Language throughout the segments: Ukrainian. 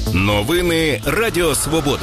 Новини Радіо Свобода.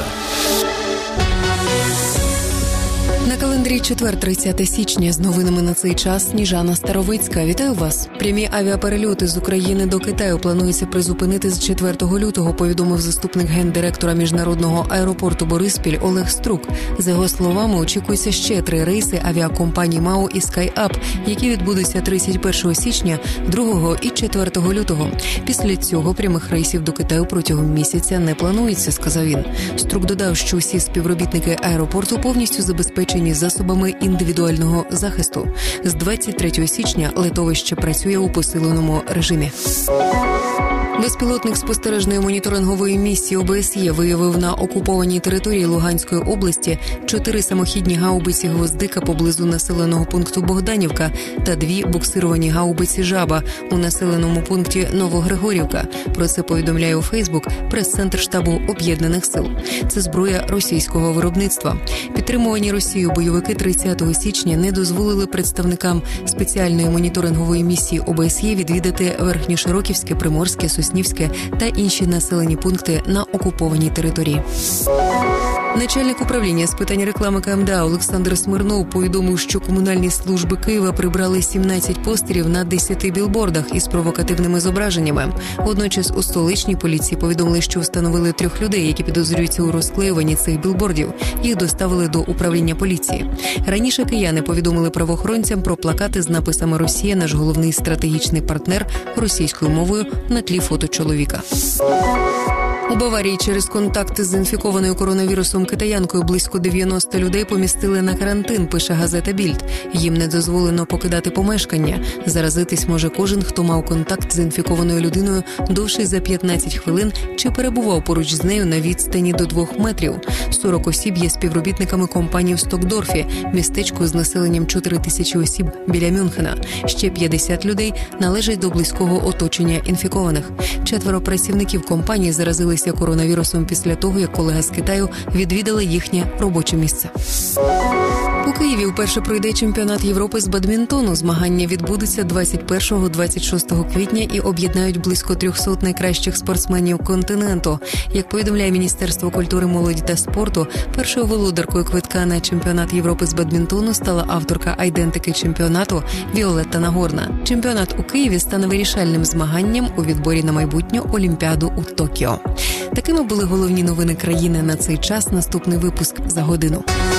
На календарі четвер, 30 січня. З новинами на цей час Сніжана Старовицька. Вітаю вас. Прямі авіаперельоти з України до Китаю планується призупинити з 4 лютого, повідомив заступник гендиректора міжнародного аеропорту Бориспіль Олег Струк. За його словами, очікується ще 3 рейси авіакомпаній МАУ і SkyUp, які відбудуться 31 січня, 2 і 4 лютого. Після цього прямих рейсів до Китаю протягом місяця не планується, сказав він. Струк додав, що усі співробітники аеропорту повністю забезпечені засобами індивідуального захисту. З 23 січня литовище працює у посиленому режимі. Безпілотник спостережної моніторингової місії ОБСЄ виявив на окупованій території Луганської області 4 самохідні гаубиці «Гвоздика» поблизу населеного пункту Богданівка та 2 буксировані гаубиці «Жаба» у населеному пункті Новогригорівка. Про це повідомляє у Фейсбук прес-центр штабу Об'єднаних сил. Це зброя російського виробництва. Підтримувані Росією бойовики 30 січня не дозволили представникам спеціальної моніторингової місії ОБСЄ відвідати Верхньошироківське, Приморське, Соснівське та інші населені пункти на окупованій території. Начальник управління з питань реклами КМДА Олександр Смирнов повідомив, що комунальні служби Києва прибрали 17 постерів на 10 білбордах із провокативними зображеннями. Водночас у столичній поліції повідомили, що встановили 3 людей, які підозрюються у розклеюванні цих білбордів. Їх доставили до управління поліції. Раніше кияни повідомили правоохоронцям про плакати з написами «Росія – наш головний стратегічний партнер» російською мовою на тлі фото чоловіка. У Баварії через контакти з інфікованою коронавірусом китаянкою близько 90 людей помістили на карантин, пише газета «Більд». Їм не дозволено покидати помешкання. Заразитись може кожен, хто мав контакт з інфікованою людиною довше за 15 хвилин чи перебував поруч з нею на відстані до 2 метрів. 40 осіб є співробітниками компанії в Стокдорфі, містечку з населенням 4 тисячі осіб біля Мюнхена. Ще 50 людей належать до близького оточення інфікованих. 4 працівників компанії заразилися коронавірусом після того, як колега з Китаю відвідала їхнє робоче місце. У Києві вперше пройде чемпіонат Європи з бадмінтону. Змагання відбудуться 21-26 квітня і об'єднають близько 300 найкращих спортсменів континенту. Як повідомляє Міністерство культури, молоді та спорту, першою володаркою квитка на чемпіонат Європи з бадмінтону стала авторка айдентики чемпіонату Віолетта Нагорна. Чемпіонат у Києві стане вирішальним змаганням у відборі на майбутню Олімпіаду у Токіо. Такими були головні новини країни на цей час. Наступний випуск за годину.